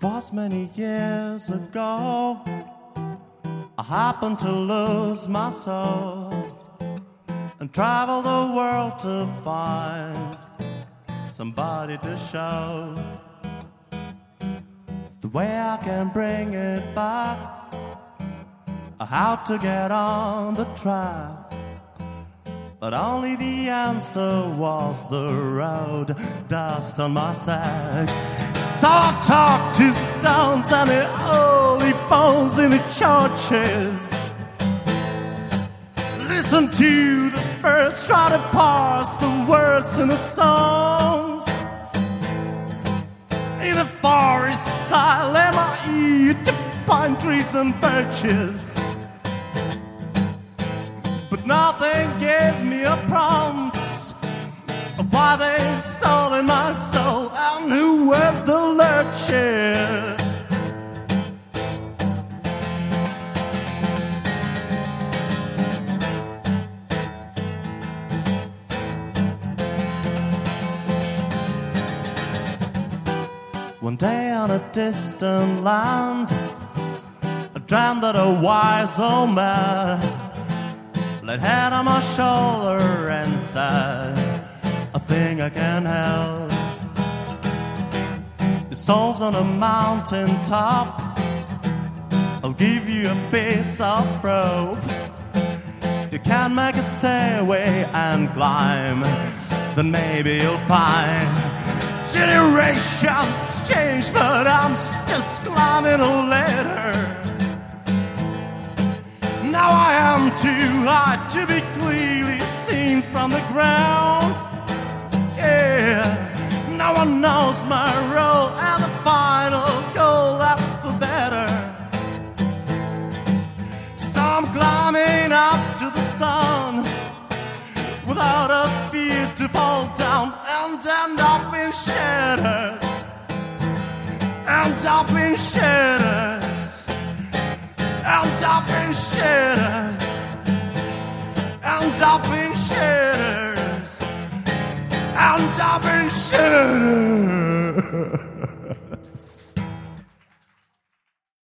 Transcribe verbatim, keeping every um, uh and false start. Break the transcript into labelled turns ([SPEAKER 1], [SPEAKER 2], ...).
[SPEAKER 1] Was many years ago, I happened to lose my soul and travel the world to find somebody to show the way I can bring it back, how to get on the track. But only the answer was the road, dust on my sack. So I talked to stones and the holy bones in the churches. Listen to the birds try to parse the words in the songs. In the forest I lay my ear to pine trees and birches. But nothing gave me a prompt of why they've stolen my soul and who were the lurchers. One day on a distant land, I dreamt that a wise old man laid head on my shoulder and said, I think I can help. Your soul's on a mountain top, I'll give you a piece of rope. You can make a stairway and climb, then maybe you'll find generations change, but I'm just climbing a ladder. Now I am too high to be clearly seen from the ground. Yeah, no one knows my role and the final goal, that's for better. So I'm climbing up to the sun without a fear to fall down and end up in shatters. End up in shatters. End up in shatters. End up in shatters. End up in shatters.